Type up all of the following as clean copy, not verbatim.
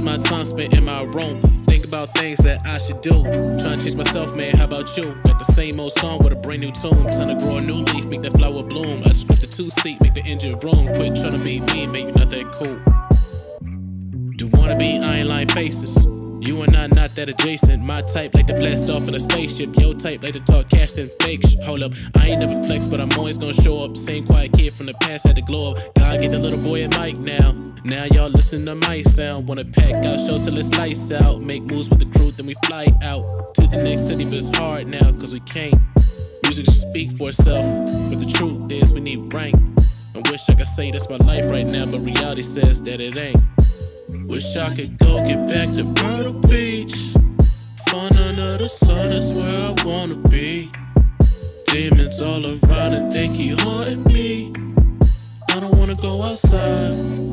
my time spent in my room. Think about things that I should do. Trying to change myself, man, how about you? Got the same old song with a brand new tune. Time to grow a new leaf, make that flower bloom. I just grip the two-seat, make the engine room. Quit trying to be me, man, you not that cool. Do wanna be iron line faces. You and I not that adjacent. My type like to blast off in a spaceship. Your type like to talk cash and fake shit. Hold up, I ain't never flex, but I'm always gonna show up. Same quiet kid from the past had to glow up. God get the little boy a mic now. Now y'all listen to my sound. Wanna pack out shows till it's lights out. Make moves with the crew, then we fly out to the next city, but it's hard now, cause we can't. Music just speak for itself, but the truth is we need rank. I wish I could say that's my life right now, but reality says that it ain't. Wish I could go get back to Myrtle Beach. Fun under the sun, that's where I wanna be. Demons all around and they keep haunting me. I don't wanna go outside.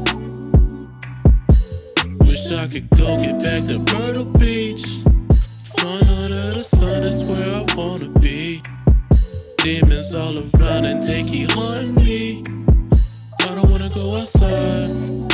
Wish I could go get back to Myrtle Beach. Fun under the sun, that's where I wanna be. Demons all around and they keep haunting me. I don't wanna go outside.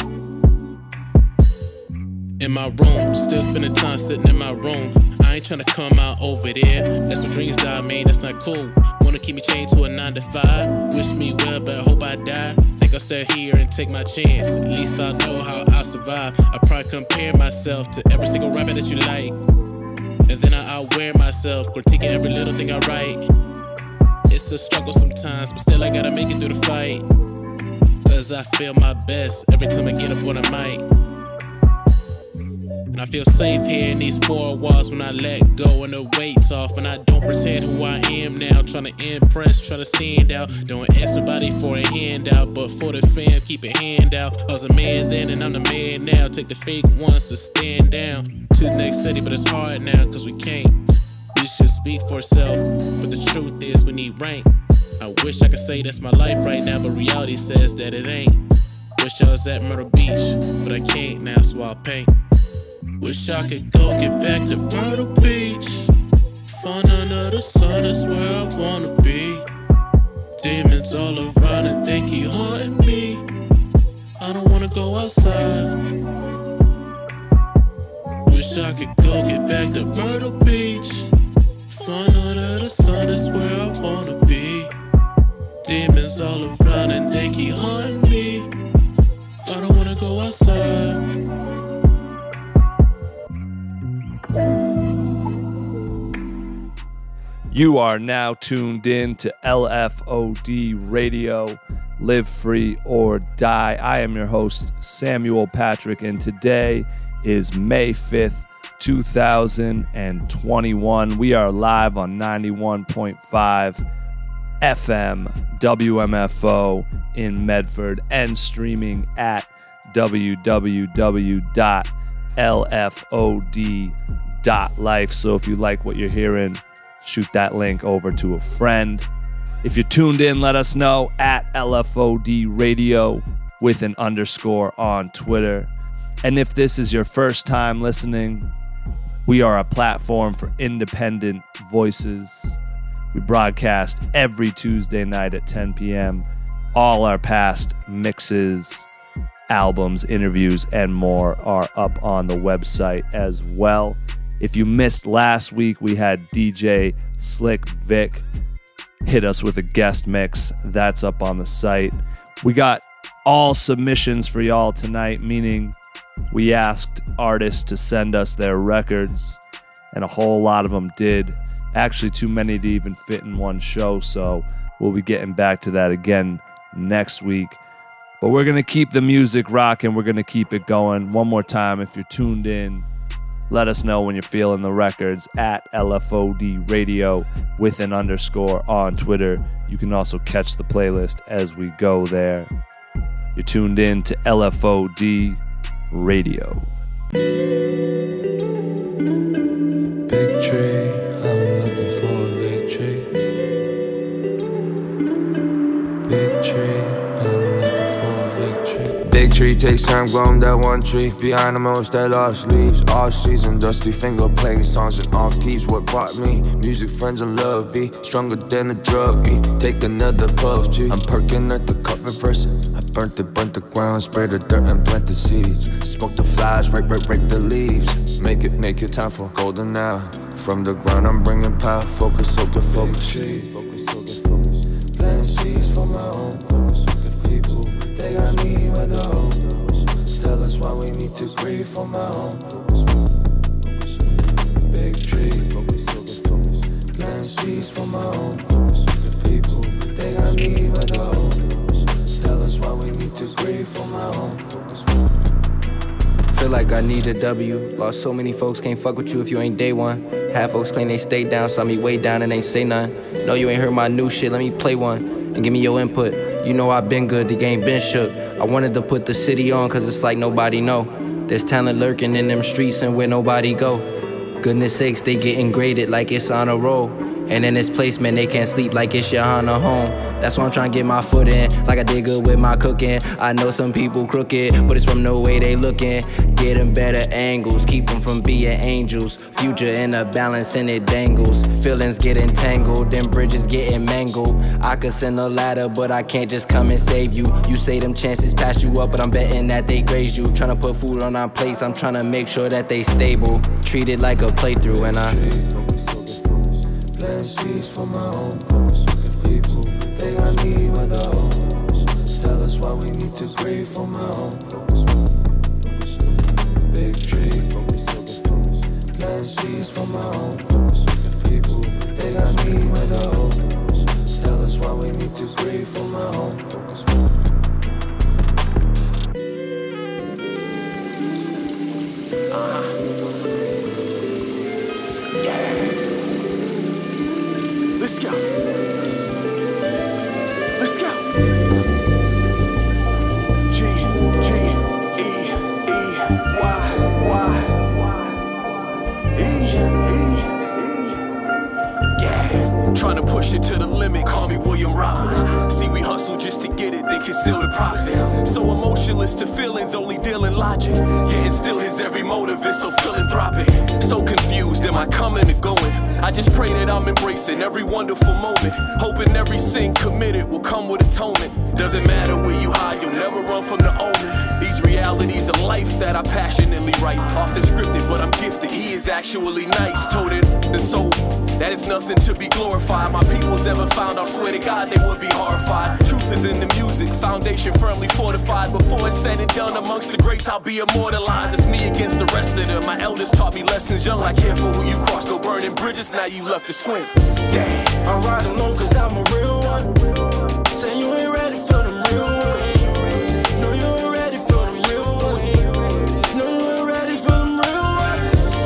In my room, still spending time sitting in my room. I ain't tryna come out over there. That's what dreams die, man, that's not cool. Wanna keep me chained to a 9 to 5. Wish me well, but I hope I die. Think I'll stay here and take my chance. At least I know how I survive. I probably compare myself to every single rapper that you like. And then I outwear myself, critiquing every little thing I write. It's a struggle sometimes, but still I gotta make it through the fight. Cause I feel my best every time I get up on a mic. And I feel safe here in these four walls when I let go and the weight's off. And I don't pretend who I am now, trying to impress, trying to stand out. Don't ask somebody for a handout, but for the fam, keep a hand out. I was a man then and I'm the man now. Take the fake ones to stand down to the next city, but it's hard now cause we can't. We should speak for itself, but the truth is we need rank. I wish I could say that's my life right now, but reality says that it ain't. Wish I was at Myrtle Beach, but I can't now, so I'll paint. Wish I could go get back to Myrtle Beach. Fun under the sun, that's where I wanna be. Demons all around and they keep haunting me. I don't wanna go outside. Wish I could go get back to Myrtle Beach. Fun under the sun, that's where I wanna be. Demons all around and they keep haunting me. I don't wanna go outside. You are now tuned in to LFOD Radio, Live Free or Die. I am your host, Samuel Patrick, and today is May 5th, 2021. We are live on 91.5 FM WMFO in Medford and streaming at www.lfod.life. So if you like what you're hearing, shoot that link over to a friend. If you're tuned in, let us know at LFOD Radio with an underscore on Twitter. And if this is your first time listening, we are a platform for independent voices. We broadcast every Tuesday night at 10 p.m. All our past mixes, albums, interviews, and more are up on the website as well. If you missed last week, we had DJ Slick Vic hit us with a guest mix. That's up on the site. We got all submissions for y'all tonight, meaning we asked artists to send us their records, and a whole lot of them did. Actually, too many to even fit in one show, so we'll be getting back to that again next week. But we're going to keep the music rocking. We're going to keep it going. One more time, if you're tuned in, let us know when you're feeling the records at LFOD Radio with an underscore on Twitter. You can also catch the playlist as we go there. You're tuned in to LFOD Radio. Big tree, I'm looking for a victory. Big tree, I'm looking for a victory. Big tree takes time growing that one tree. Behind the most that lost leaves. All season, dusty finger playing songs and off keys. What brought me? Music, friends, and love be stronger than a drug. Take another puff, G. I'm perking at the cup and first. I Burnt the ground, spray the dirt and plant the seeds. Smoke the flies, break the leaves. Make it time for golden now. From the ground I'm bringing power, focus, focus. Plant seeds for my own focus. People, they got me where the hope knows. Tell us why we need to grieve for my own focus. Big tree, plant seeds for my own focus. People, they got me where the hope knows. Tell us why we need to grieve for my own focus. Feel like I need a W. Lost so many folks, can't fuck with you if you ain't day one. Half folks claim they stayed down, saw me way down and ain't say none. No, you ain't heard my new shit, let me play one and give me your input. You know I been good, the game been shook. I wanted to put the city on cause it's like nobody know. There's talent lurking in them streets and where nobody go. Goodness sakes, they getting graded like it's on a roll. And in this place, man, they can't sleep like it's your Hana home. That's why I'm trying to get my foot in, like I did good with my cooking. I know some people crooked, but it's from the way they looking. Get them better angles, keep them from being angels. Future in a balance and it dangles. Feelings get entangled, then bridges getting mangled. I could send a ladder, but I can't just come and save you. You say them chances pass you up, but I'm betting that they graze you. Tryna put food on our plates, I'm tryna make sure that they stable. Treat it like a playthrough and Plant seeds for my own focus. People, they got me where the hope knows. Tell us why we need to grieve for my own focus. Big tree, plant seeds for my own focus. People, they got me where the hope knows. Tell us why we need to grieve for my own focus. Let's go. Let's go. G E Y E. Yeah. Trying to push it to the limit, call me William Roberts. See, we hustle just to get it, then conceal the profits. So emotionless to feelings, only dealing logic. Yet and still his every motive is so philanthropic. So confused, am I coming or going? I just pray that I'm embracing every wonderful moment. Hoping every sin committed will come with atonement. Doesn't matter where you hide, you'll never run from the omen. These realities of life that I passionately write. Often scripted, but I'm gifted, he is actually nice. Told it and so that is nothing to be glorified. My people's ever found, I swear to God they would be horrified. Truth is in the music, foundation firmly fortified. Before it's said and done, amongst the greats I'll be immortalized. It's me against the rest of them. My elders taught me lessons young, like careful who you cross, go burning bridges, now you left to swim. Damn, I ride alone cause I'm a real one. Say you ain't ready for them real ones. No, you ain't ready for them real ones. No, you ain't ready for them real ones.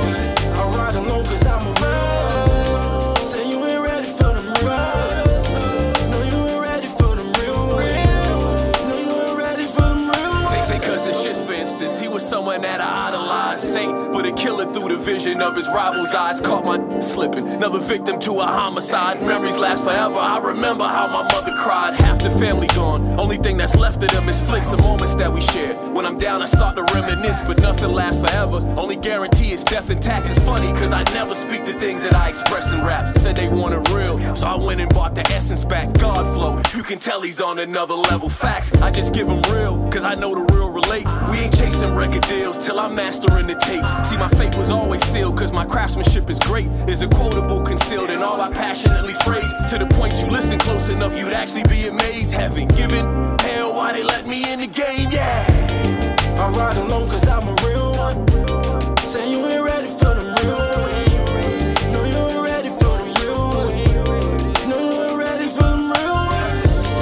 I ride alone cause I'm a real one. Say you ain't ready for them real ones. No, you ain't ready for them real ones. No, you ain't ready for them real ones. Take cousin Shits for instance, he was someone that I idolized. Saint, but a killer through the vision of his rival's eyes. Caught my slipping, another victim to a homicide. Memories last forever, I remember how my mother cried. Half the family gone, only thing that's left of them is flicks of moments that we share. When I'm down I start to reminisce, but nothing lasts forever. Only guarantee is death and tax. It's funny cause I never speak the things that I express in rap. Said they want it real, so I went and bought the essence back. God flow, you can tell he's on another level. Facts, I just give him real, cause I know the real relate. We ain't chasing record deals till I'm mastering the tapes. See, my fate was always sealed cause my craftsmanship is great. There's a quotable concealed in all I passionately phrase. To the point you listen close enough, you'd actually be amazed. Heaven given hell, why they let me in the game, yeah. I ride alone cause I'm a real one. Say you ain't ready for them real ones. No, you ain't ready for them real ones. No, you ain't ready for them real ones.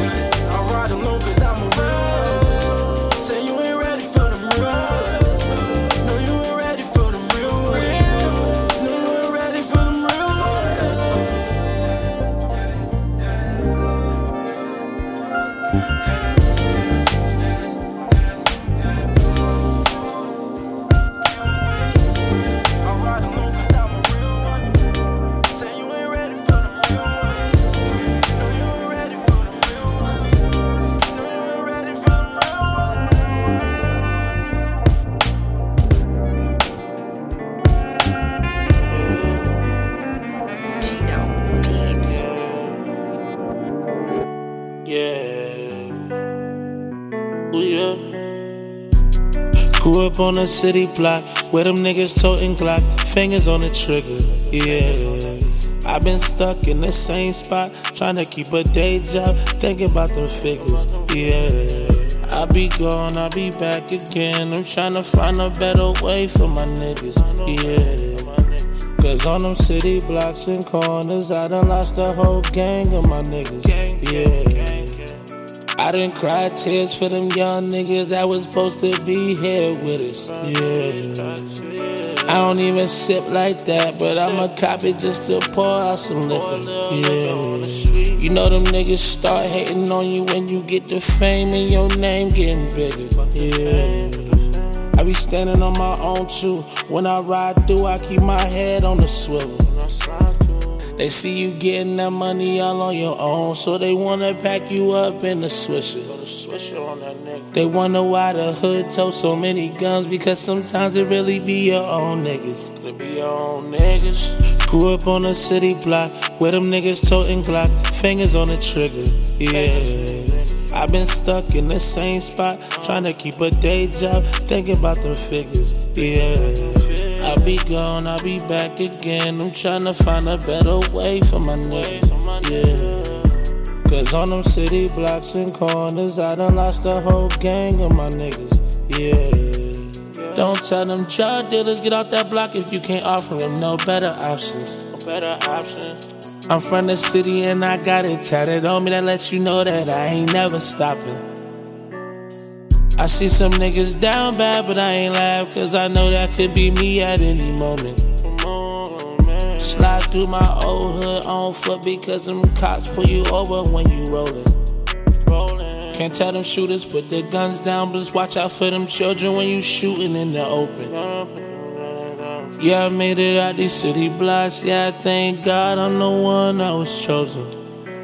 I ride alone cause I'm a real one. Say you ain't ready for them real ones. No, you ain't ready for them real ones. No, you ain't ready for them real ones. up on a city block where them niggas toting Glock, fingers on the trigger, yeah. I've been stuck in the same spot, trying to keep a day job, thinking about them figures, yeah. I be gone, I be back again. I'm trying to find a better way for my niggas, yeah. Cause on them city blocks and corners, I done lost the whole gang of my niggas, yeah. I done cried tears for them young niggas that was supposed to be here with us, yeah. I don't even sip like that, but I'ma cop it just to pour out some liquor, yeah. You know them niggas start hating on you when you get the fame and your name getting bigger, yeah. I be standing on my own too. When I ride through, I keep my head on the swivel. They see you getting that money all on your own, so they wanna pack you up in the Swisher. They wonder why the hood tote so many guns, because sometimes it really be your own niggas. It be your own niggas. Grew up on a city block where them niggas toting Glock, fingers on the trigger, yeah. I've been stuck in the same spot, trying to keep a day job, thinking about them figures, yeah. I be gone, I be back again. I'm trying to find a better way for my niggas, yeah. Cause on them city blocks and corners, I done lost the whole gang of my niggas, yeah. Don't tell them drug dealers get off that block if you can't offer them no better options. I'm from the city and I got it tatted on me that lets you know that I ain't never stopping. I see some niggas down bad, but I ain't laugh, cause I know that could be me at any moment. Slide through my old hood on foot because them cops pull you over when you rollin'. Can't tell them shooters put their guns down, but just watch out for them children when you shootin' in the open. Yeah, I made it out these city blocks, yeah, I thank God I'm the one that was chosen.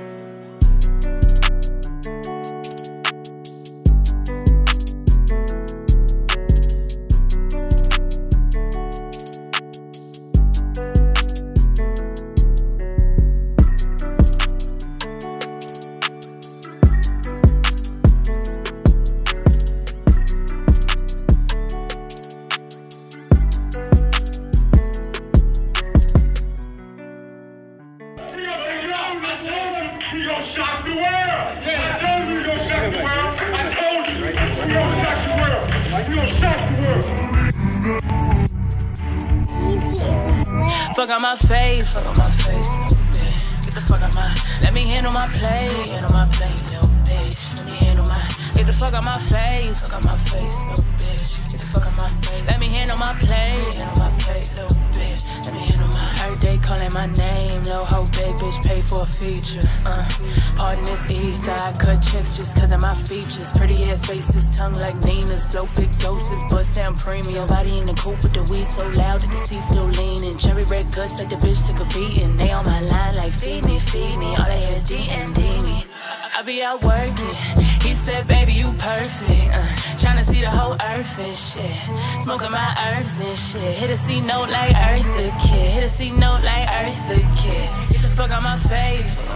Fuck on my face, no bitch. Get the fuck out my, let me handle my play, no bitch. Let me handle my, get the fuck out my face, no bitch. Get the fuck out my face, let me handle my play, no bitch. Let me handle my, every day calling my name, no hoe big bitch, pay for a feature. Pardon this ether, I cut checks just cause of my features. Pretty ass face, this tongue like Nina's. Blow big doses, bust down premium. Body in the coupe with the weed so loud that the seat still leaning. Cherry red guts like the bitch took a beating. They on my line like feed me. All I hear is D&D me. I be out working. He said, baby, you perfect. Tryna see the whole earth and shit. Smoking my herbs and shit. Hit a C note like Eartha Kitt. Hit a C note like Eartha Kitt. Get the fuck on my face. Get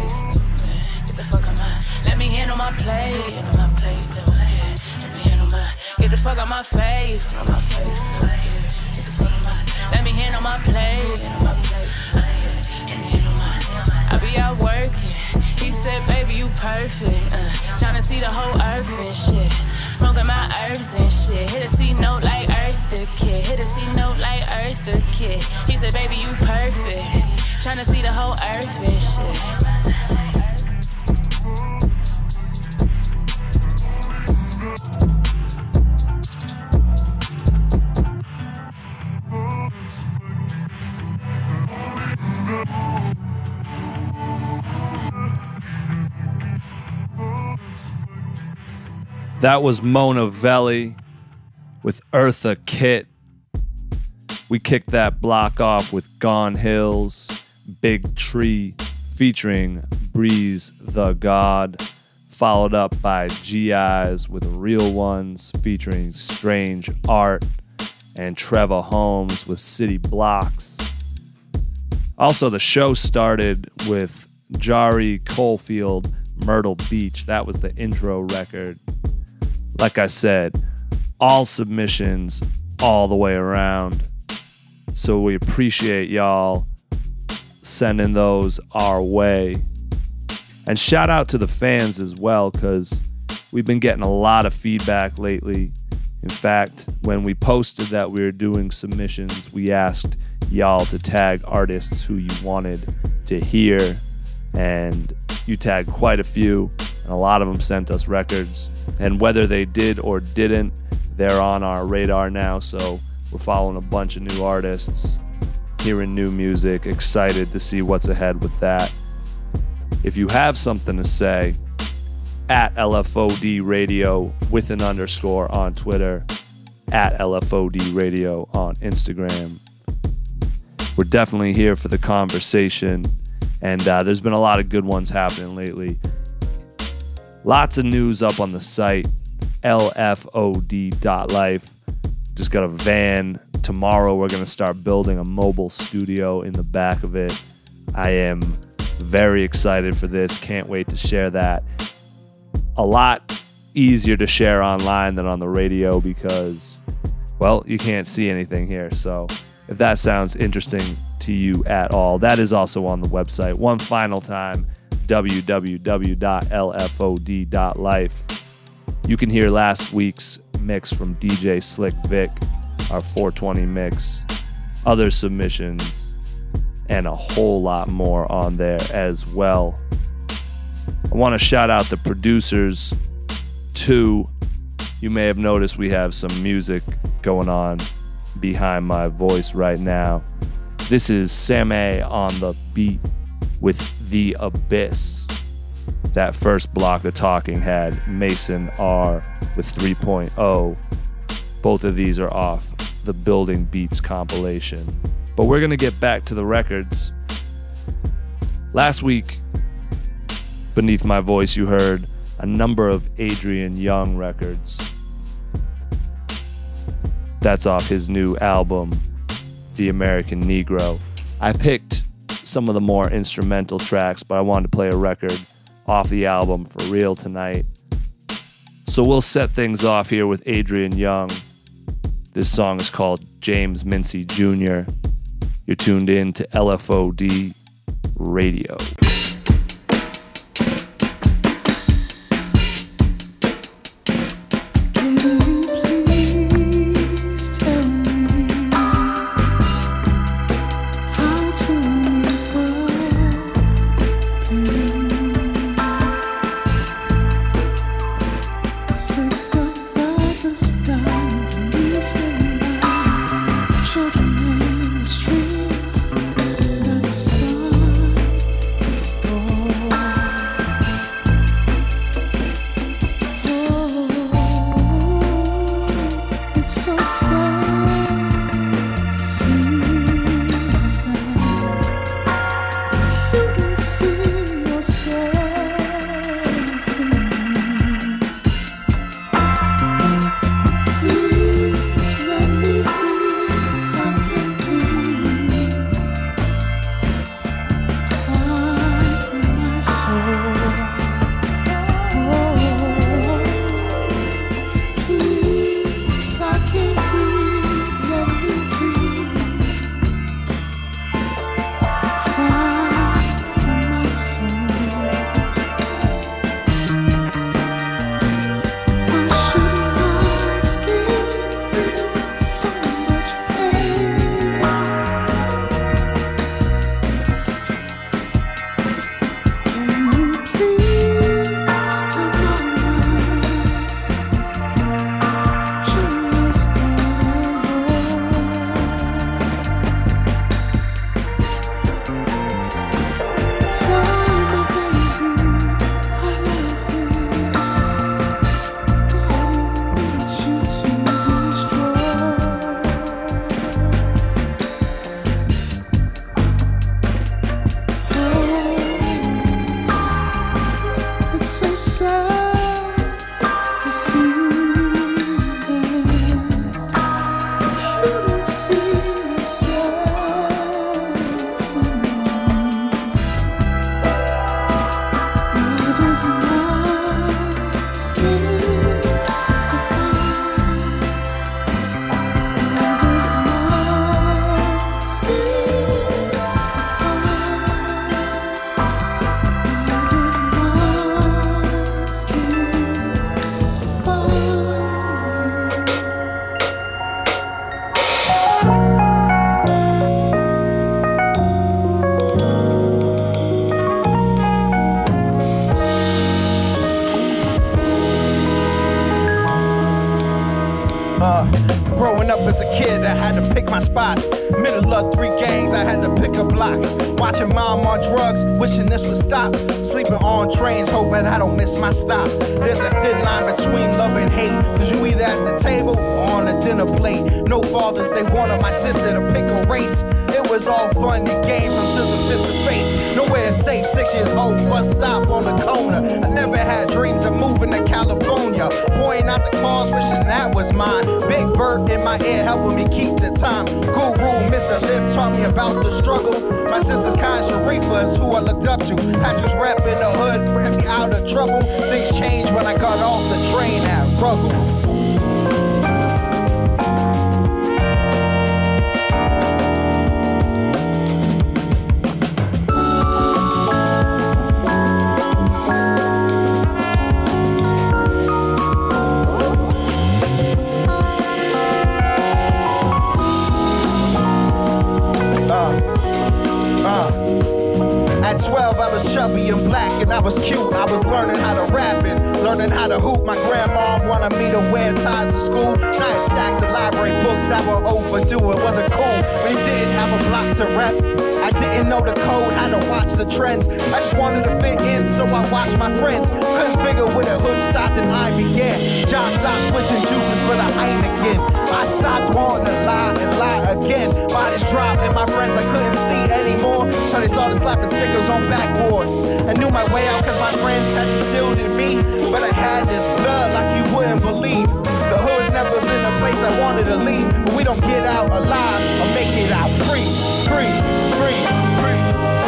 the fuck on my, let me handle my play. Let me handle my, get the fuck on my face. Get the fuck on my, let me handle my play. Let me handle my, I be out working. He said, baby, you perfect. Tryna see the whole earth and shit. Smoking my herbs and shit. Hit a C note like Eartha Kitt. Hit a C note like Eartha Kitt. He said, baby, you perfect. Tryna see the whole earth and shit. That was Mona Valley with Eartha Kitt. We kicked that block off with Gone Hills, Big Tree, featuring Breeze the God, followed up by GIs with Real Ones, featuring Strange Art, and Trevor Holmes with City Blocks. Also, the show started with Jari Coalfield, Myrtle Beach. That was the intro record. Like I said, all submissions all the way around. So we appreciate y'all sending those our way. And shout out to the fans as well, because we've been getting a lot of feedback lately. In fact, when we posted that we were doing submissions, we asked y'all to tag artists who you wanted to hear, and you tagged quite a few, and a lot of them sent us records. And whether they did or didn't, they're on our radar now, so we're following a bunch of new artists, hearing new music, excited to see what's ahead with that. If you have something to say, at LFOD Radio with an underscore on Twitter, at LFOD Radio on Instagram. We're definitely here for the conversation, and there's been a lot of good ones happening lately. Lots of news up on the site, lfod.life. Just got a van. Tomorrow we're going to start building a mobile studio in the back of it. I am very excited for this. Can't wait to share that. A lot easier to share online than on the radio because, well, you can't see anything here. So if that sounds interesting to you at all, that is also on the website. One final time, www.lfod.life. You can hear last week's mix from DJ Slick Vic, our 420 mix, other submissions, and a whole lot more on there as well. I want to shout out the producers too. You may have noticed we have some music going on behind my voice right now. This is Sam A on the beat with The Abyss. That first block of talking had Mason R with 3.0. Both of these are off the Building Beats compilation. But we're going to get back to the records. Last week, beneath my voice, you heard a number of Adrian Younge records. That's off his new album, The American Negro. I picked some of the more instrumental tracks, but I wanted to play a record off the album for real tonight. So we'll set things off here with Adrian Younge. This song is called James Mincy Jr. You're tuned in to LFOD Radio. Children in the streets, now the sun is Growing up as a kid, I had to pick my spots. Middle of 3 gangs, I had to pick a block. Watching mom on drugs, wishing this would stop. Sleeping on trains, hoping I don't miss my stop. There's a thin line between love and hate, cause you either at the table or on a dinner plate. No fathers, they wanted my sister to pick a race. It was all fun and games until the fist to face. Nowhere safe, 6 years old, bus stop on the corner. I never had dreams of moving to California. Pointing out the cars, wishing that was mine. Big Bird in my ear, helping me keep the time. Guru, Mr. Liv taught me about the struggle. My sister's kind Sharifa is who I looked up to. Patrick's rap in the hood, bring me out of trouble. Things changed when I got off the train at Ruggles. At 12, I was chubby and black and I was cute. I was learning how to rap and learning how to hoop. My grandma wanted me to wear ties to school. Now I had stacks of library books that were overdue. It wasn't cool when you didn't have a block to rap. I didn't know the code, how to watch the trends. I just wanted to fit in, so I watched my friends. Couldn't figure where the hood stopped and I began. John stopped switching juices for the Heineken. I stopped wanting to lie and lie again. Bodies dropped and my friends I couldn't see anymore. So they started slapping stickers on backboards. I knew my way out cause my friends had instilled in me. But I had this blood like you wouldn't believe. The hood's never been a place I wanted to leave. But we don't get out alive or make it out free. Free, free, free.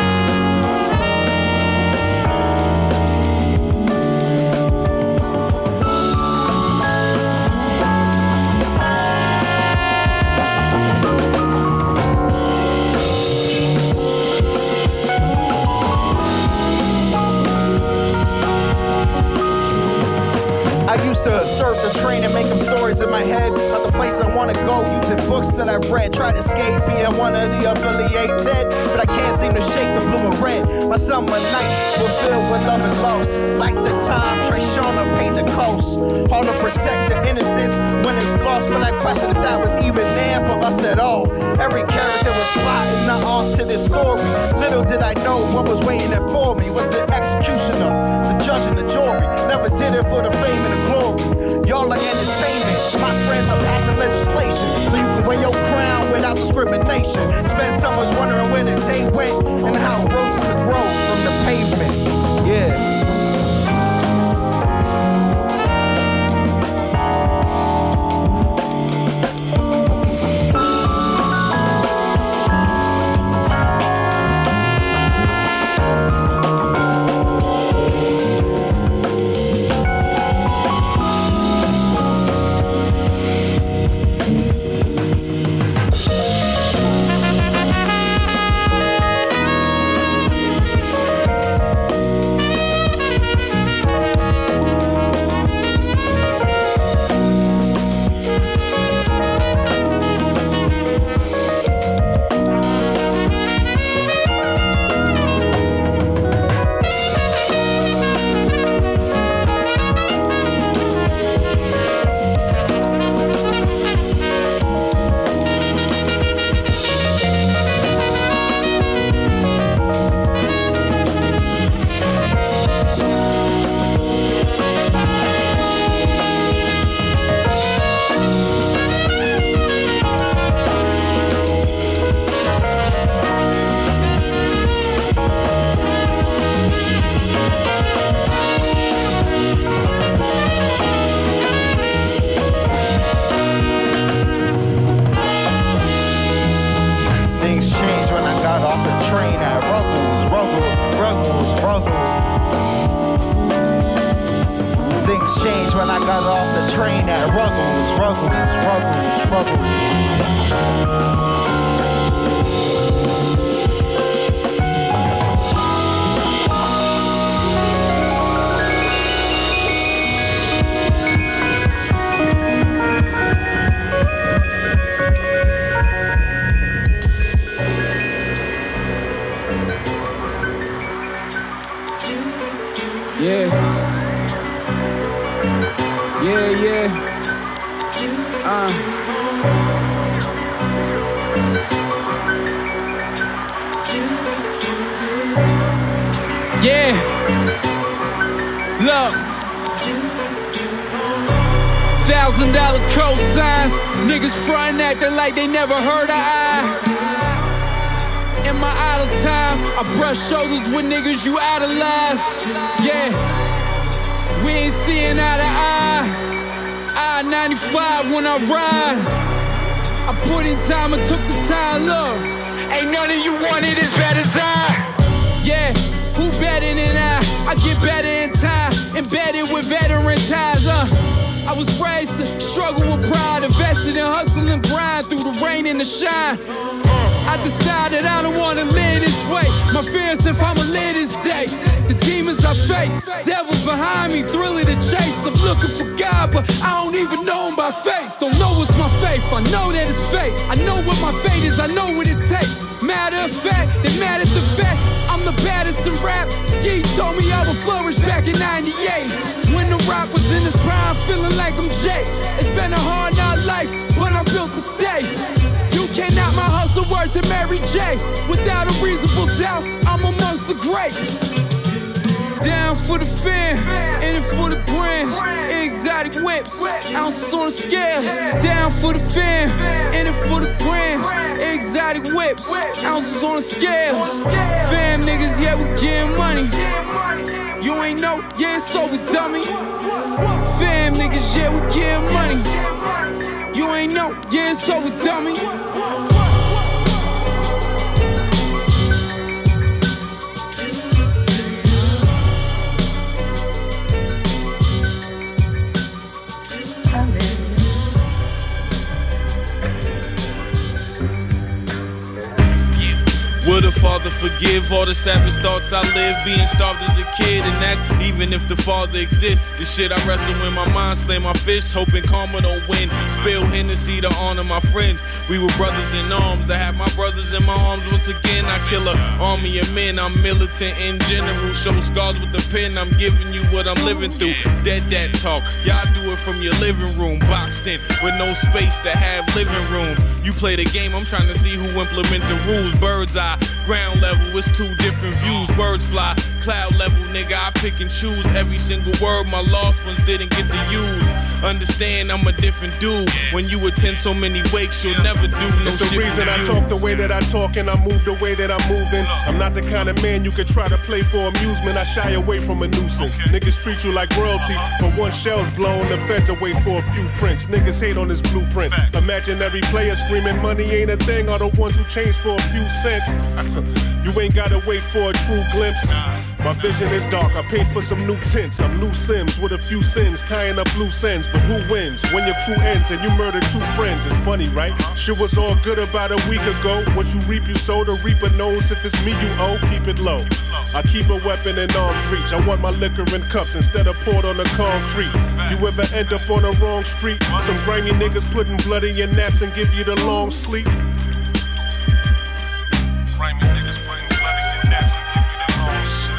I used to surf the train and make them stories in my head about the place I wanna go, using books that I've read. Try to escape being one of the affiliated, but I can't seem to shake the blue and red. My summer nights were filled with love and loss. Like the time Trey Shauna paid the coast. Hard to protect the innocence when it's lost, but I question if that was even there for us at all. Every character was plotting the arc to this story. Little did I know what was waiting there for me was the executioner, the judge and the jury. Never did it for the fame and the glory. Y'all are entertainment. My friends are passing legislation so you can wear your crown without discrimination. Spend summers wondering where the day went and how roses could grow from the pavement. Yeah. Changed when I got off the train at Ruggles, Ruggles, Ruggles, Ruggles. Yeah. Look. $1,000 cosigns. Niggas frontin' acting like they never heard of I. In my idle time, I brush shoulders with niggas you idolize. Yeah. We ain't seeing eye to eye. I-95 when I ride. I put in time and took the time, look. Ain't none of you want it as bad as I. Yeah, who better than I get better in time, embedded with veteran ties, I was raised to struggle with pride, invested in hustle and grind through the rain and the shine. I decided I don't wanna live this way. My fears if I'ma live this day. The demons I face, devils behind me, thrilling to chase. I'm looking for God, but I don't even know him by face. Don't know what's my faith, I know that it's fate. I know what my fate is, I know what it takes. Matter of fact, they mad at the fact I'm the baddest in rap. Ski told me I would flourish back in 98. When the rock was in his prime, feeling like I'm Jay. It's been a hard knock life, but I'm built to stay. You can't knock my hustle, word to Mary J. Without a reasonable doubt, I'm amongst the greats. Down for the fam, in it for the grams. Exotic whips, ounces on the scales. Down for the fam, in it for the grams. Exotic whips, ounces on the scales. Fam niggas, yeah, we getting money. You ain't know, yeah, it's over, dummy. Fam niggas, yeah, we getting money. You ain't know, yeah, it's over, dummy. Would a father forgive all the savage thoughts I lived, being starved as a kid, and that's even if the father exists. The shit I wrestle in my mind, slam my fists, hoping karma don't win. Spill Hennessy to honor my friends. We were brothers in arms, to have my brothers in my arms once again. I kill an army of men, I'm militant in general. Show scars with the pen, I'm giving you what I'm living through. Dead that talk, y'all do it from your living room, boxed in with no space to have living room. You play the game, I'm trying to see who implement the rules. Bird's eye, ground level, it's two different views. Words fly, cloud level, nigga, I pick and choose every single word my lost ones didn't get to use. Understand I'm a different dude. When you attend so many wakes, you'll never do no it's shit. It's the reason I talk the way that I talk and I move the way that I'm moving. I'm not the kind of man you could try to play for amusement. I shy away from a nuisance. Niggas treat you like royalty, but once shell's blown, the feds are waiting for a few prints. Niggas hate on this blueprint. Imaginary player screaming money ain't a thing, are the ones who change for a few cents. You ain't gotta wait for a true glimpse. My vision is dark, I paint for some new tints. I'm Lou Sims with a few sins, tying up loose ends. But who wins when your crew ends and you murder two friends? It's funny, right? Shit was all good about a week ago. What you reap, you sow. The reaper knows if it's me you owe, keep it low. I keep a weapon in arm's reach. I want my liquor in cups instead of poured on the concrete. You ever end up on the wrong street? Some grimy niggas putting blood in your naps and give you the long sleep. Grimy niggas putting blood in your naps and give you the long sleep.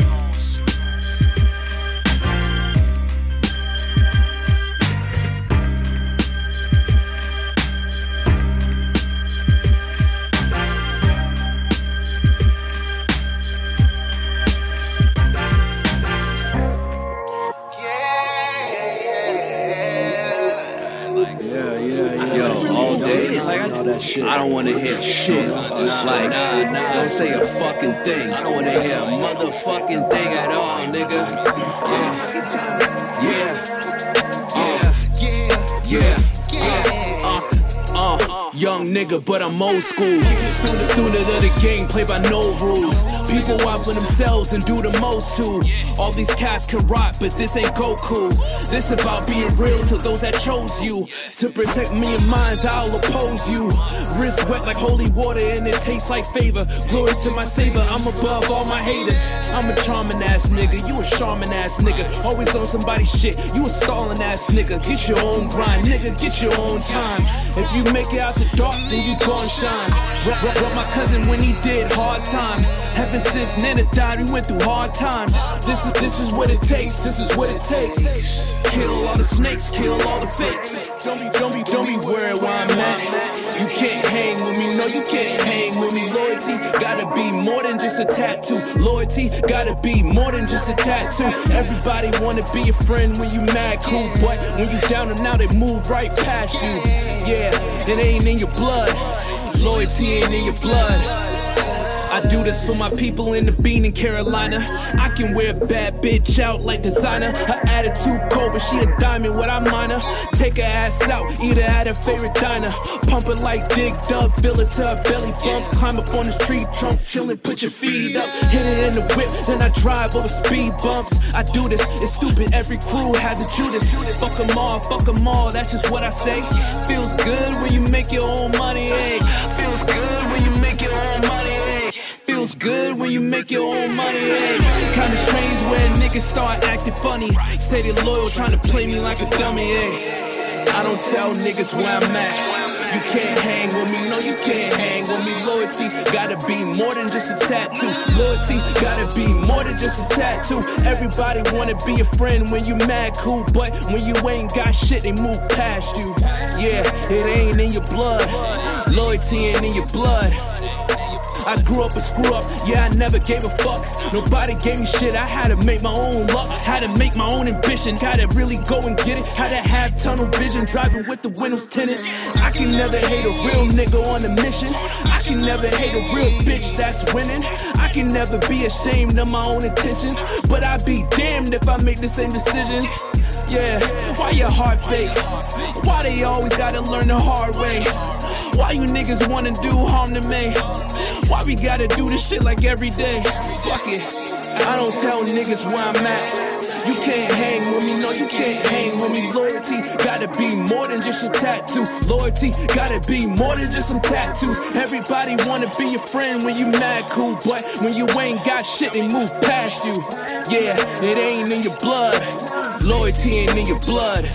Shit. I don't wanna hear shit. Don't say a fucking thing. I don't wanna hear a motherfucking thing at all, nigga. Young nigga, but I'm old school. Student of the game, play by no rules. People out for themselves and do the most too. All these cats can rock, but this ain't Goku. This about being real to those that chose you. To protect me and mine, I'll oppose you. Wrist wet like holy water and it tastes like favor. Glory to my savior, I'm above all my haters. I'm a charming ass nigga, you a charming ass nigga. Always on somebody's shit, you a stalling ass nigga. Get your own grind, nigga, get your own time. If you make it out the dark, then you gon' shine. Brought my cousin when he did hard time. Heaven since Nana died, we went through hard times. This is what it takes, this is what it takes. Kill all the snakes, kill all the fakes. Don't be worried where I'm at. You can't hang with me, no, you can't hang with me. Loyalty gotta be more than just just a tattoo. Loyalty gotta be more than just a tattoo. Everybody wanna be a friend when you mad cool, but when you down and out, it move right past you. Yeah, it ain't in your blood. Loyalty ain't in your blood. I do this for my people in the Bean in Carolina. I can wear a bad bitch out like designer. Her attitude cold, but she a diamond, what I mind her. Take her ass out, eat her at her favorite diner. Pump it like Dig Dug, fill it to her belly bumps. Climb up on the tree trunk, chillin', put your feet up. Hit it in the whip, then I drive over speed bumps. I do this, it's stupid, every crew has a Judas. Fuck them all, that's just what I say. Feels good when you make your own money, ayy. Feels good when you make your own money, ayy. Feels good when you make your own money, ayy. Kinda strange when niggas start acting funny. Say they loyal, trying to play me like a dummy, ayy. I don't tell niggas where I'm at. You can't hang with me, no you can't hang with me. Loyalty gotta be more than just a tattoo. Loyalty gotta be more than just a tattoo. Everybody wanna be a friend when you mad cool, but when you ain't got shit, they move past you. Yeah, it ain't in your blood. Loyalty ain't in your blood. I grew up a screw up, yeah, I never gave a fuck. Nobody gave me shit, I had to make my own luck. Had to make my own ambition, gotta really go and get it. Had to have tunnel vision, driving with the windows tinted. I can never hate a real nigga on a mission. I can never hate a real bitch that's winning. I can never be ashamed of my own intentions, but I'd be damned if I make the same decisions. Yeah, why your heart fake? Why they always gotta learn the hard way? Why you niggas wanna do harm to me? Why we gotta do this shit like every day? Fuck it, I don't tell niggas where I'm at. You can't hang with me, no you can't hang with me. Loyalty gotta be more than just your tattoo. Loyalty gotta be more than just some tattoos. Everybody wanna be your friend when you mad cool, but when you ain't got shit, they move past you. Yeah, it ain't in your blood. Loyalty ain't in your blood.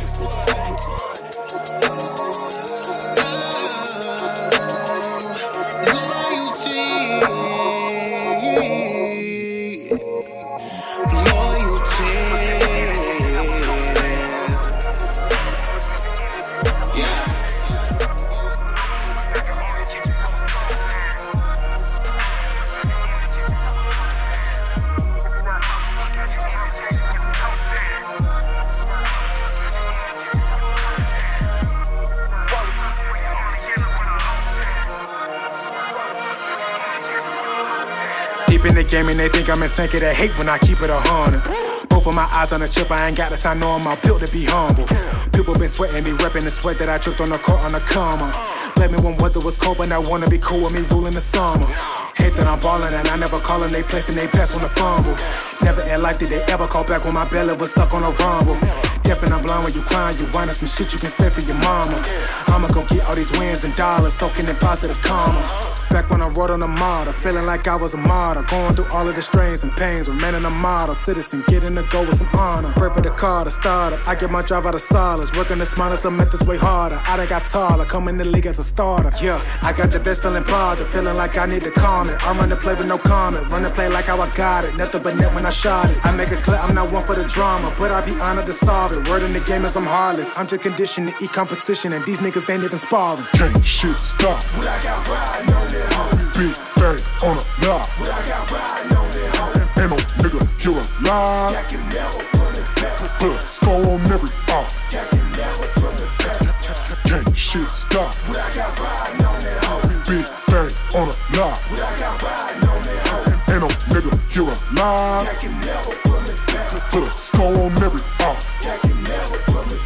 In the game and they think I'm insane, they hate when I keep it 100. Both of my eyes on the chip, I ain't got the time, no, I'm out built to be humble. People been sweating me, repping the sweat that I dripped on the court on the comma. Let me when weather was cold, but I wanna be cool with me ruling the summer. Hate that I'm ballin' and I never callin', they placing they pass on the fumble. Never in life did they ever call back when my belly was stuck on a rumble. Deaf and I'm blind when you crying, you whining some shit you can say for your mama. I'ma go get all these wins and dollars, soaking in positive karma. Back when I wrote on the model, feeling like I was a martyr. Going through all of the strains and pains, remaining a model citizen, getting to go with some honor. Pray for the car to start up, I get my drive out of solace. Working the smartest, I met this way harder. I done got taller, come in the league as a starter. Yeah, I got the best feeling bothered, feeling like I need to calm it. I run the play with no comment, run the play like how I got it. Nothing but net when I shot it. I make it clear I'm not one for the drama, but I be honored to solve it. Word in the game is I'm heartless. I'm just conditioned to eat competition, and these niggas ain't even sparring. Can't shit stop. What I got riding on that hoe. Big bang on a knob. What I got riding on that hoe. Ain't no nigga, you're alive. That can never put me back. Put a skull on every eye. That can never put me back. Can't shit stop. What I got riding on that hoe. Big bang on a knob. What I got riding on that hoe. Ain't no nigga, you're alive. That can never put me back. Put a skull on every eye. That can never put me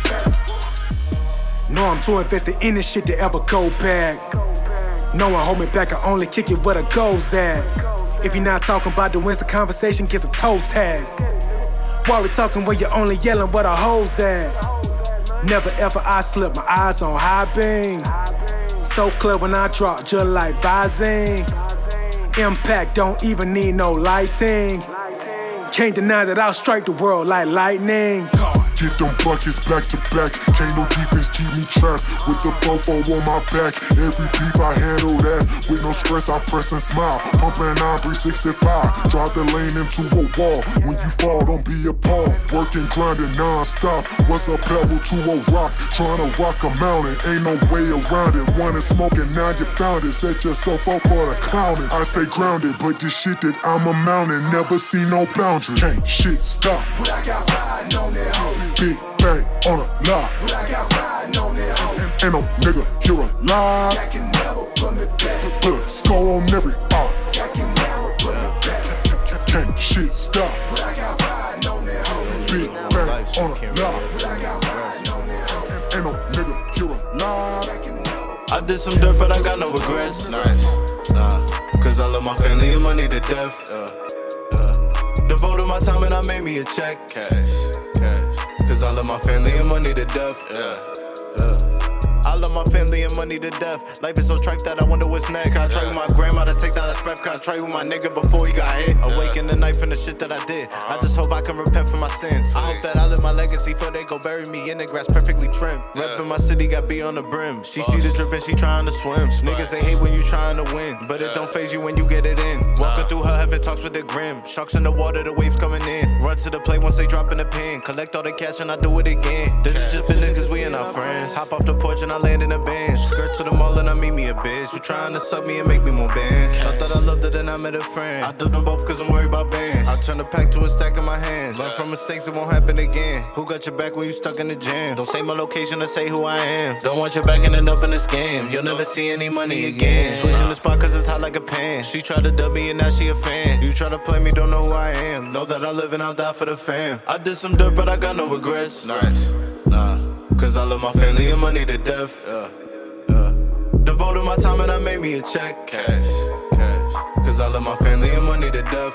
back. No, I'm too invested in this shit to ever go back. No one hold me back, I only kick it where the goal's at. If you're not talking about the wins, the conversation gets a toe tag. Why we talking when you're only yelling where the hoes at? Never ever I slip, my eyes on high beam. So clear when I drop, just like Visine. Impact, don't even need no lighting. Can't deny that I'll strike the world like lightning. Get them buckets back to back. Can't no defense keep me trapped. With the fofo on my back. Every beef I handle that. With no no stress, I press and smile. Pumping 9-365, drive the lane into a wall. When you fall, don't be appalled. Working, grinding non-stop. What's a pebble to a rock? Trying to rock a mountain, ain't no way around it. One is smoking, now you found it. Set yourself up for the clowning. I stay grounded, but this shit that I'm a mountain, never see no boundary. Can't shit stop. But I got riding on that hoe. Big bang on a lot. But I got riding on that hoe. Ain't no nigga, you're alive. That can never put me back. Put a skull on every art. That can never put me back. Can't shit stop. But I got riding on that hoe. Big bang on a lot. But I got riding on that hoe. Ain't no nigga, you're alive. I did some dirt, but I got no regrets. Nice, nah. Cause I love my family and money to death. Devoted my time and I made me a check. Cash. Cause I love my family and money to death. I love my family and money to death. Life is so trite that I wonder what's next. I tried with my grandma to take that respect. I tried with my nigga before he got hit. Awaken the knife and the shit that I did. I just hope I can repent for my sins. I hope that I live my legacy before they go bury me in the grass perfectly trimmed. Reppin' my city, got B on the brim. She see the drip and she trying to swim. Niggas they hate when you trying to win, but it don't phase you when you get it in. Walking through her heaven talks with the grim. Sharks in the water, the waves coming in. Run to the plate once they drop in the pen. Collect all the cash and I do it again. This is just business cause we ain't our friends. Hop off the porch and I land in the bench. Skirt to the mall and I meet me a bitch. You trying to suck me and make me more bands. I thought I loved it and I met a friend. I do them both cause I'm worried about bands. I turn the pack to a stack in my hands. Learn from mistakes, it won't happen again. Who got your back when you stuck in the jam? Don't say my location or say who I am. Don't want your back and end up in a scam. You'll never see any money again. Switching the spot cause it's hot like a pan. She tried to dub me and now she a fan. You try to play me, don't know who I am. Know that I live and I'll die for the fam. I did some dirt but I got no regrets. Nice, nah. Cause I love my family and money to death. Devoted my time and I made me a check. Cash. Cause I love my family and money to death.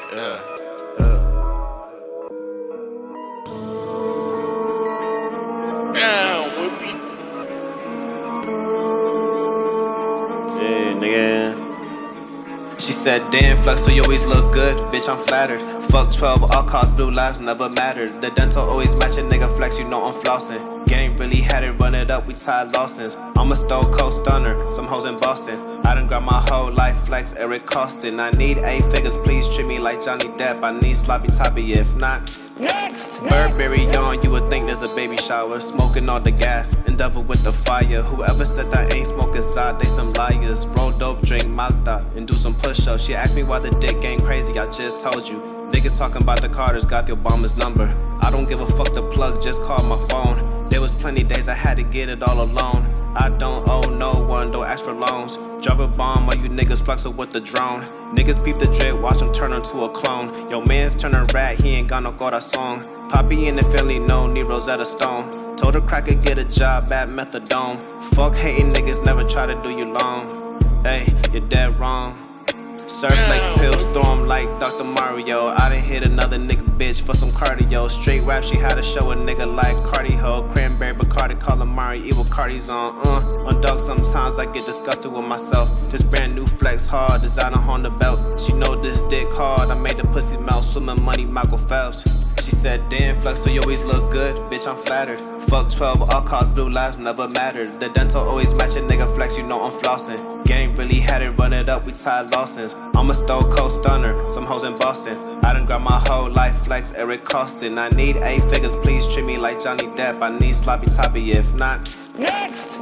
Yeah, nigga. She said, damn, Flex, so you always look good. Bitch, I'm flattered. Fuck 12, all cars, blue lives never mattered. The dental always match a nigga flex, you know I'm flossing. Gang really had it, run it up, we tied Lawsons. I'm a stone cold stunner, some hoes in Boston. I done got my whole life flex, Eric Costin. I need 8 figures, please treat me like Johnny Depp. I need sloppy toppy, if not. Next. Burberry on, you would think there's a baby shower. Smoking all the gas, endeavor with the fire. Whoever said that ain't smoking side, they some liars. Roll dope, drink Malta, and do some push-ups. She asked me why the dick ain't crazy, I just told you. Niggas talking about the Carters, got the Obama's number. I don't give a fuck the plug, just call my phone. There was plenty days I had to get it all alone. I don't owe no one, don't ask for loans. Drop a bomb while you niggas flexin' with the drone. Niggas peep the drip, watch him turn into a clone. Yo man's turning rat, he ain't got no corazon. Poppy in the Philly, no need Rosetta Stone. Told her cracker get a job at Methadone. Fuck hating niggas, never try to do you long. Hey, you're dead wrong. Surflex pills, throw 'em like Dr. Mario. I done hit another nigga bitch for some cardio. Straight rap, she had to show a nigga like Cardi Ho. Cranberry Bacardi, call him Mari, evil Cardi's on. On dog, sometimes I get disgusted with myself. This brand new flex hard, designer on the belt. She know this dick hard, I made the pussy melt. Swimming money, Michael Phelps. She said, damn, Flex, so you always look good. Bitch, I'm flattered. Fuck 12, all cars, blue lives never mattered. The dental always match a nigga flex, you know I'm flossing. Gang really had it, run it up, we tied Lawsons. I'm a stone cold stunner, some hoes in Boston. I done got my whole life flex, Eric Costin. I need 8 figures, please treat me like Johnny Depp. I need sloppy toppy, if not. Next.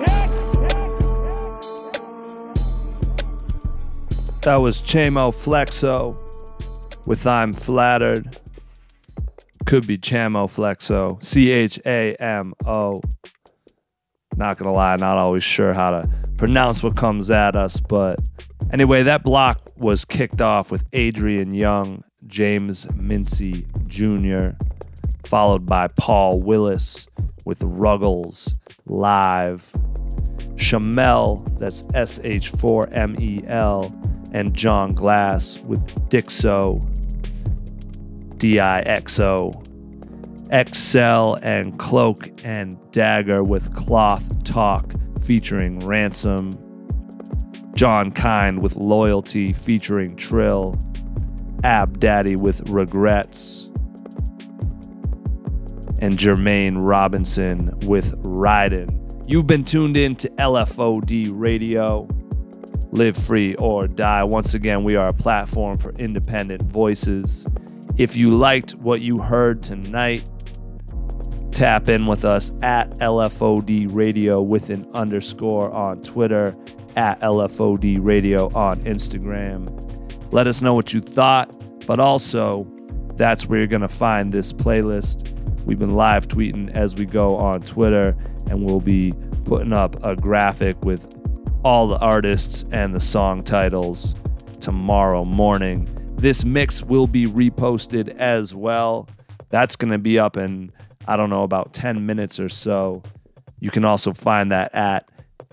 That was Chamo Flexo with I'm Flattered. Could be Chamo Flexo. C-H-A-M-O. Not gonna lie, not always sure how to pronounce what comes at us, but anyway, that block was kicked off with Adrian Young, James Mincy Jr., followed by Paul Willis with Ruggles Live, Shamel, that's S-H-4-M-E-L, and John Glass with Dixo, D-I-X-O, Excel and Cloak and Dagger with Cloth Talk featuring Ransom, John Kind with Loyalty featuring Trill, Ab Daddy with Regrets, and Jermaine Robinson with Ridin'. You've been tuned in to LFOD Radio. Live Free or Die. Once again, we are a platform for independent voices. If you liked what you heard tonight, tap in with us at LFOD Radio with an underscore on Twitter, at LFOD Radio on Instagram. Let us know what you thought, but also that's where you're going to find this playlist. We've been live tweeting as we go on Twitter, and we'll be putting up a graphic with all the artists and the song titles tomorrow morning. This mix will be reposted as well. That's going to be up in, I don't know, about 10 minutes or so. You can also find that at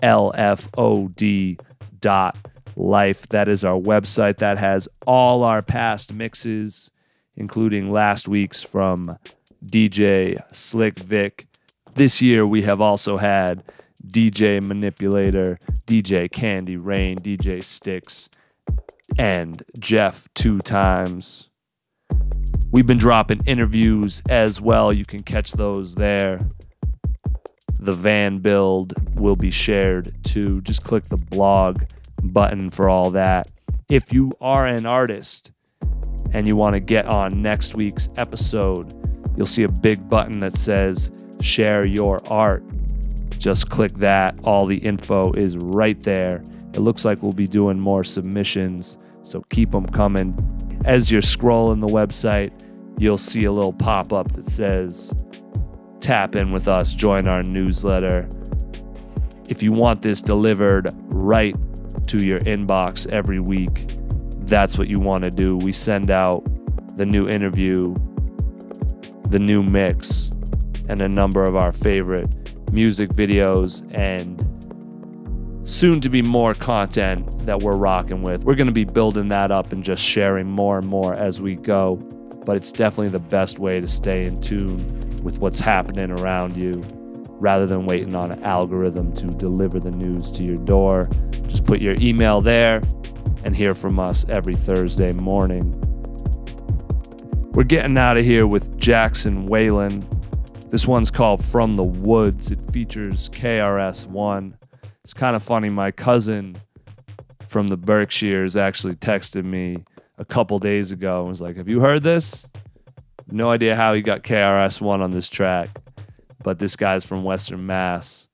lfod.life. That is our website that has all our past mixes, including last week's from DJ Slick Vic. This year we have also had DJ Manipulator, DJ Candy Rain, DJ Sticks, and Jeff 2 times. We've been dropping interviews as well. You can catch those there. The van build will be shared too. Just click the blog button for all that. If you are an artist and you want to get on next week's episode, you'll see a big button that says share your art. Just click that. All the info is right there. It looks like we'll be doing more submissions, so keep them coming. As you're scrolling the website, you'll see a little pop-up that says tap in with us, join our newsletter. If you want this delivered right to your inbox every week, that's what you want to do. We send out the new interview, the new mix, and a number of our favorite music videos and soon to be more content that we're rocking with. We're going to be building that up and just sharing more and more as we go, but it's definitely the best way to stay in tune with what's happening around you rather than waiting on an algorithm to deliver the news to your door. Just put your email there and hear from us every Thursday morning. We're getting out of here with Jackson Whalen. This one's called From the Woods. It features KRS-One. It's kind of funny. My cousin from the Berkshires actually texted me a couple days ago and was like, have you heard this? No idea how he got KRS-One on this track, but this guy's from Western Mass.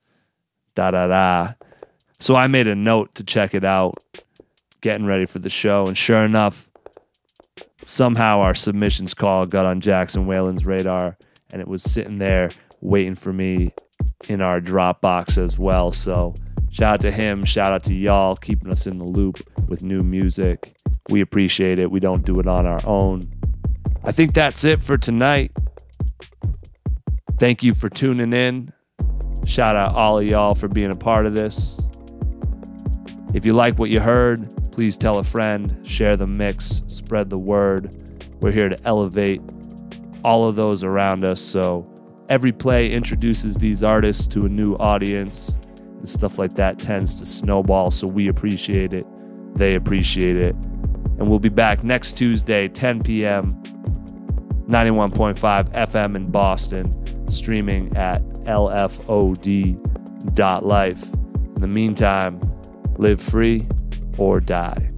So I made a note to check it out, getting ready for the show, and sure enough, somehow our submissions call got on Jackson Whalen's radar, and it was sitting there waiting for me in our Dropbox as well. So shout out to him, shout out to y'all keeping us in the loop with new music. We appreciate it. We don't do it on our own. I think that's it for tonight. Thank you for tuning in. Shout out all of y'all for being a part of this. If you like what you heard, please tell a friend, share the mix, spread the word. We're here to elevate all of those around us. So every play introduces these artists to a new audience, and stuff like that tends to snowball. So we appreciate it. They appreciate it. And we'll be back next Tuesday, 10 p.m., 91.5 FM in Boston, streaming at lfod.life. In the meantime, live free or die.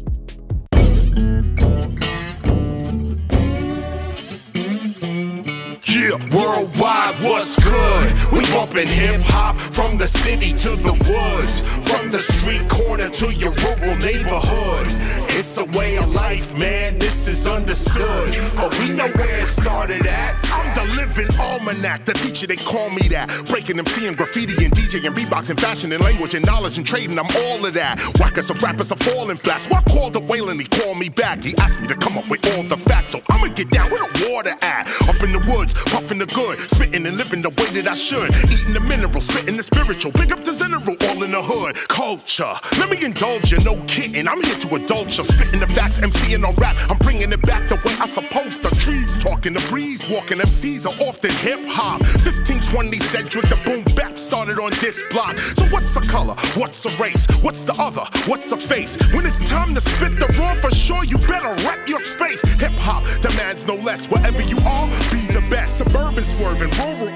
Yeah, worldwide, what's good? We bumpin' hip-hop from the city to the woods, from the street corner to your rural neighborhood. It's a way of life, man, this is understood, but we know where it started at. I'm the living almanac, the teacher, they call me that. Breaking MC and graffiti and DJ and beatboxing, fashion and language and knowledge and trading, I'm all of that. Whackers and rappers are falling flat, so I called the Whalen, he called me back. He asked me to come up with all the facts, so I'ma get down where the water at. Up in the woods, puffing the good, spitting and living the way that I should. Eating the mineral, spitting the spiritual, big up the general, all in the hood. Culture, let me indulge you, no kidding, I'm here to indulge you. Spitting the facts, MCing on rap, I'm bringing it back the way I'm supposed to. Trees talking, the breeze walking, MCs are often hip-hop. 1520 centuries, the boom bap started on this block. So what's a color, what's a race, what's the other, what's a face? When it's time to spit the raw, for sure you better rep your space. Hip-hop demands no less, wherever you are, be the best. Suburban swerving, rural urban,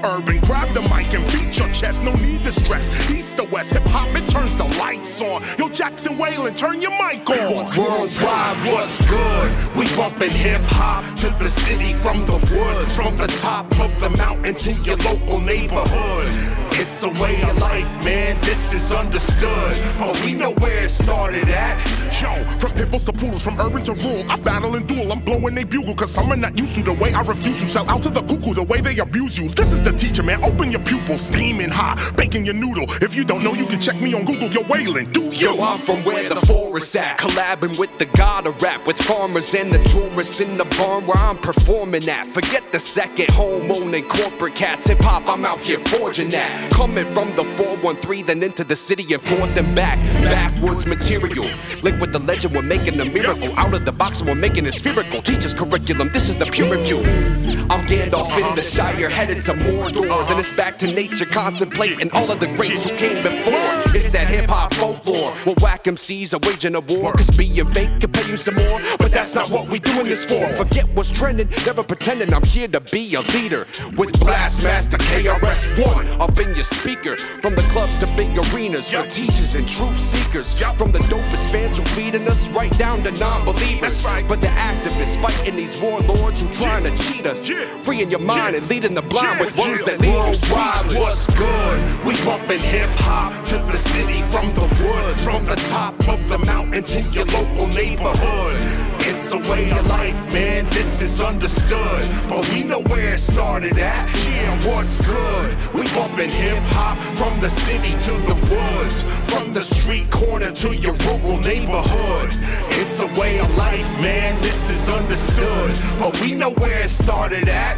grab the mic and beat your chest. No need to stress. East to west, hip hop, it turns the lights on. Yo, Jackson Whalen, turn your mic on. Worldwide, what's good? We bumpin' hip hop to the city, from the woods, from the top of the mountain to your local neighborhood. It's a way of life, man, this is understood, but we know where it started at. Yo, from pimples to poodles, from urban to rural, I battle and duel, I'm blowing they bugle, cause some are not used to the way I refuse to sell out to the cuckoo, the way they abuse you. This is the teacher, man, open your pupils, steaming hot, baking your noodle. If you don't know, you can check me on Google, you're wailing, do you? Yo, I'm from where the forest's at, collabing with the god of rap, with farmers and the tourists in the barn where I'm performing at. Forget the second homeowning corporate cats, hip hop, I'm out here forging that. Coming from the 413, then into the city and forth and back. Backwoods material, linked with the legend, we're making a miracle. Out of the box and we're making it spherical. Teachers curriculum, this is the pure review. I'm Gandalf in the Shire, headed to Mordor. Then it's back to nature, contemplating all of the greats who came before. It's that hip-hop folklore, where whack MCs are waging a war. Cause being fake can pay you some more, but that's not what we doing this for. Forget what's trending, never pretending I'm here to be a leader. With Blastmaster KRS-One up in your speaker. From the clubs to big arenas, for teachers and truth seekers. From the dopest fans who feeding us, right down to non-believers. For the activists fighting these warlords who trying to cheat us. Freeing your mind and leading the blind with words that leave you speechless. What's good? We bumpin' hip hop to the city, from the woods, from the top of the mountain to your local neighborhood. It's a way of life, man, this is understood, but we know where it started at. Yeah, what's good? We bumpin' hip hop from the city to the woods, from the street corner to your rural neighborhood. It's a way of life, man, this is understood, but we know where it started at.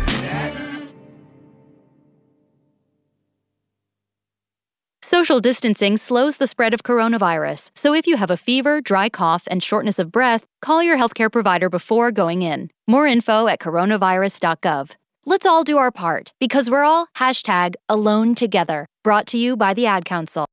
Social distancing slows the spread of coronavirus, so if you have a fever, dry cough, and shortness of breath, call your healthcare provider before going in. More info at coronavirus.gov. Let's all do our part, because we're all #AloneTogether. Brought to you by the Ad Council.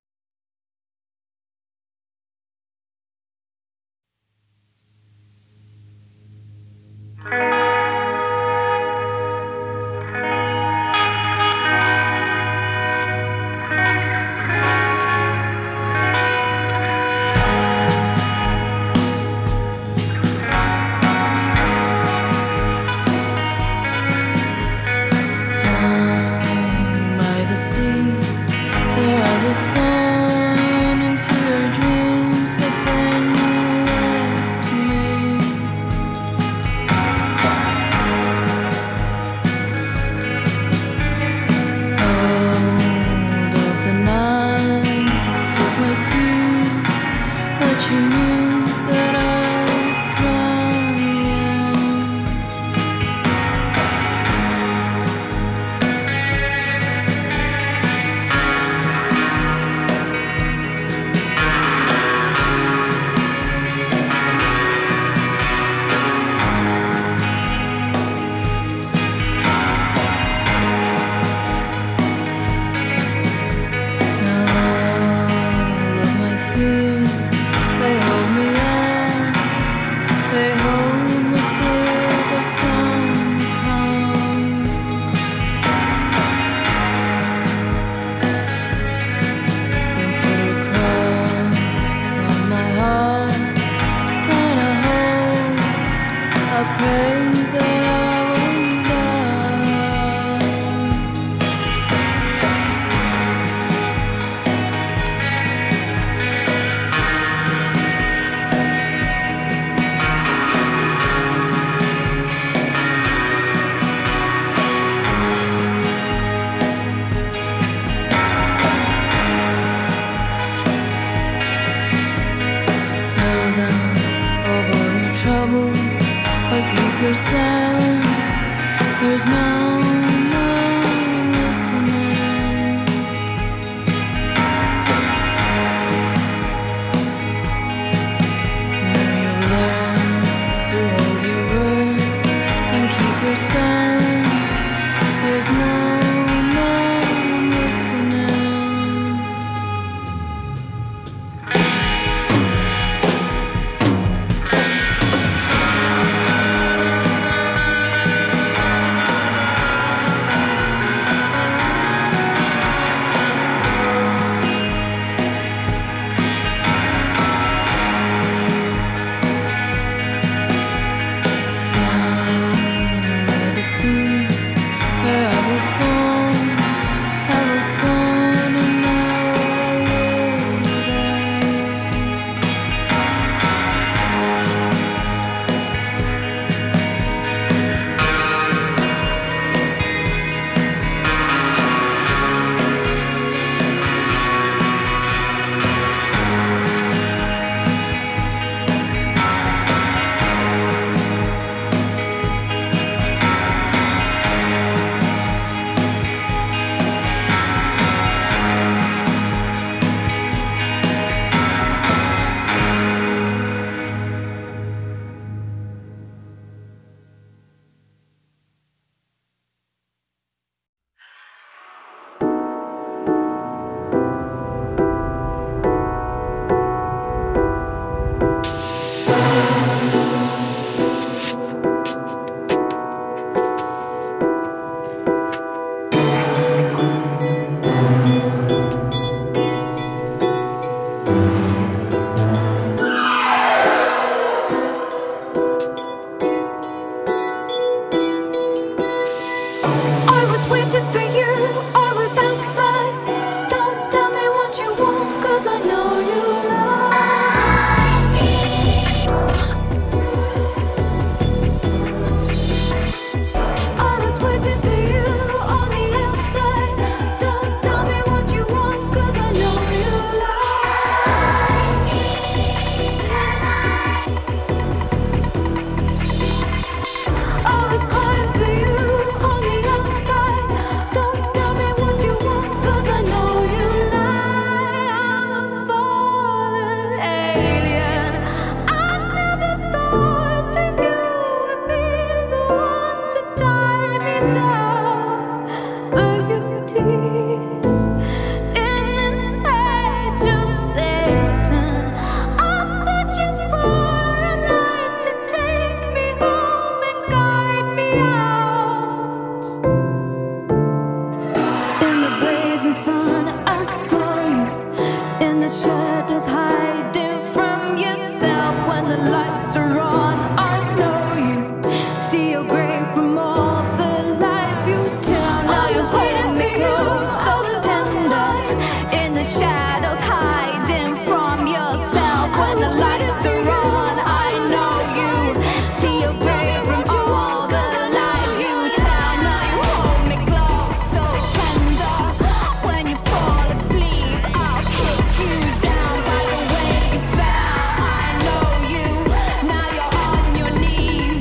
run. I know you see your grave from all the lies you tell. Now you're waiting for you, so tender in the shadows, hiding from yourself when the lights are on. I know you see your grave from all the lies you tell. Now you hold me close, so tender. When you fall asleep, I'll kick you down by the way you fell. I know you, now you're on your knees.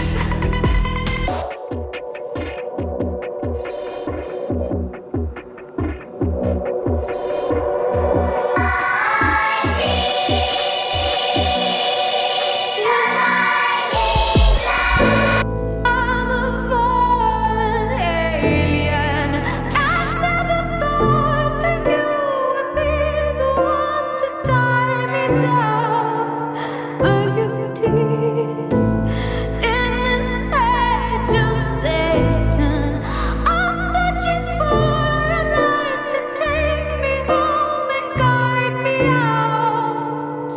I'm a fallen alien. I never thought that you would be the one to tie me down, but you did. In this age of Satan, I'm searching for a light to take me home and guide me out.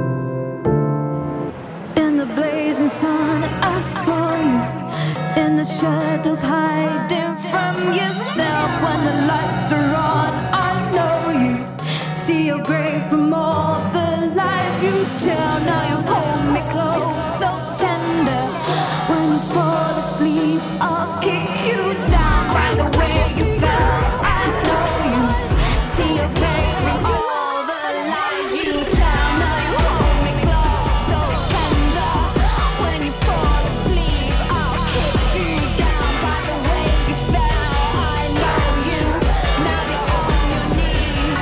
In the blazing sun, I saw you in the shadows, hiding from yourself when the lights are on. I know you see your grave from all the lies you tell. Now you hold me close, so tender. When you fall asleep, I'll kick you down by the way you fell. I know you see your grave from all the lies you tell. Now you hold me close, so tender. When you fall asleep, I'll kick you down by the way you fell. I know you, now you're on your knees.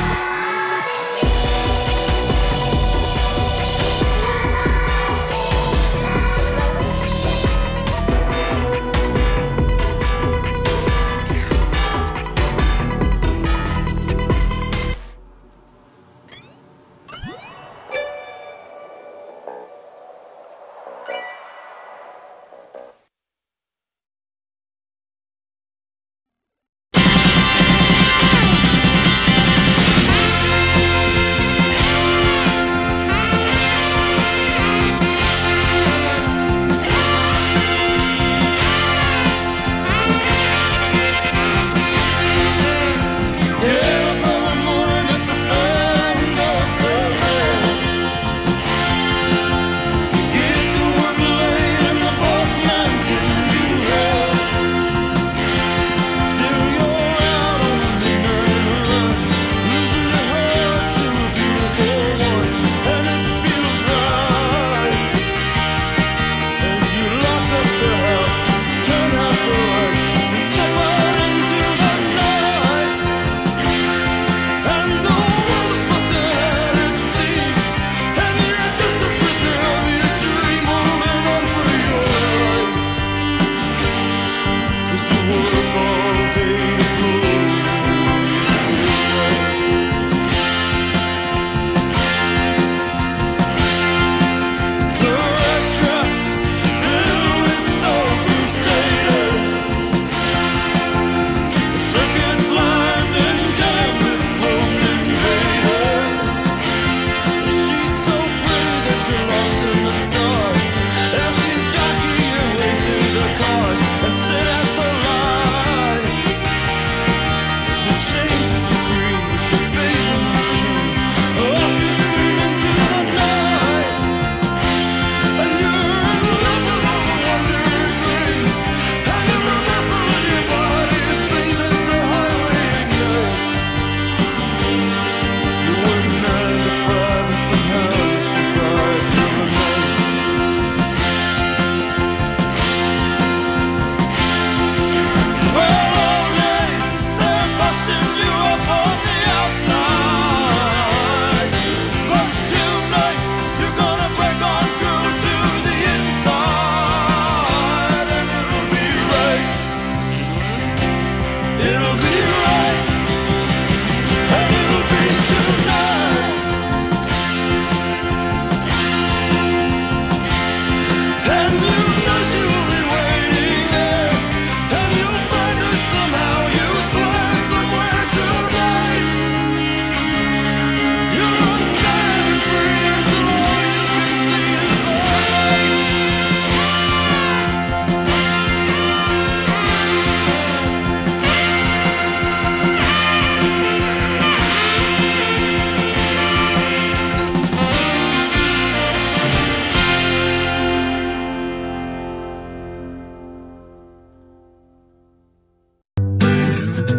Get to work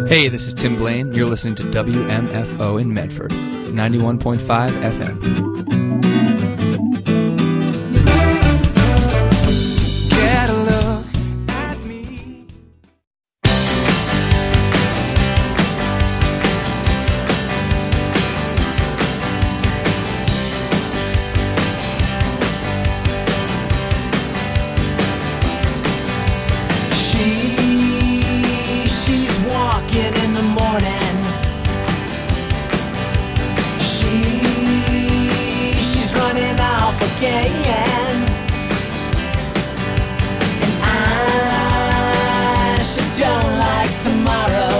Hey, this is Tim Blaine. You're listening to WMFO in Medford, 91.5 FM. Get a look at me. She's walking in the morning. She's running off again. And she don't like tomorrow.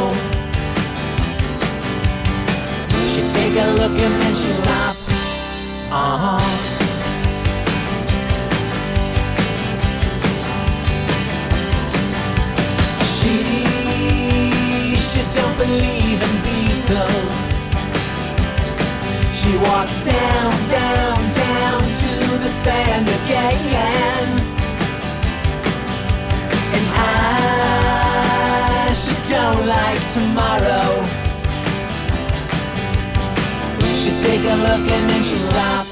She take a look and then she stop. She don't believe in Beatles. She walks down, down, down to the sand again. And she don't like tomorrow. She take a look and then she stops.